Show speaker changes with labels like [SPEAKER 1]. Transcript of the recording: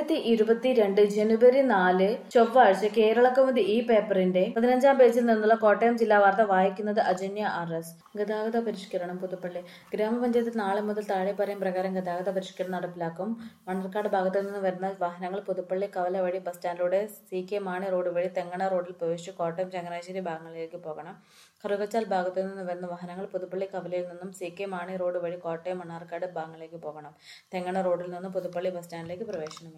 [SPEAKER 1] 2022 ജനുവരി 4 ചൊവ്വാഴ്ച കേരളകൗമുദി ഈ പേപ്പറിന്റെ 15-ാം പേജിൽ നിന്നുള്ള കോട്ടയം ജില്ലാ വാർത്ത വായിക്കുന്നത് അജന്യ RS. ഗതാഗത പരിഷ്കരണം പുതുപ്പള്ളി ഗ്രാമപഞ്ചായത്തിൽ നാളെ മുതൽ താഴെ പറയും പ്രകാരം ഗതാഗത പരിഷ്കരണം നടപ്പിലാക്കും. മണ്ണാർക്കാട് ഭാഗത്തു നിന്ന് വരുന്ന വാഹനങ്ങൾ പുതുപ്പള്ളി കവല വഴി ബസ് സ്റ്റാൻഡിലൂടെ CK മാണി റോഡ് വഴി തെങ്ങണ റോഡിൽ പ്രവേശിച്ച് കോട്ടയം ചങ്ങനാശ്ശേരി ഭാഗങ്ങളിലേക്ക് പോകണം. കറുകച്ചാൽ ഭാഗത്തു നിന്ന് വരുന്ന വാഹനങ്ങൾ പുതുപ്പള്ളി കവലയിൽ നിന്നും CK മാണി റോഡ് വഴി കോട്ടയം മണ്ണാർക്കാട് ഭാഗങ്ങളിലേക്ക് പോകണം. തെങ്ങണ റോഡിൽ നിന്ന് പുതുപ്പള്ളി ബസ് സ്റ്റാൻഡിലേക്ക് പ്രവേശനമില്ല.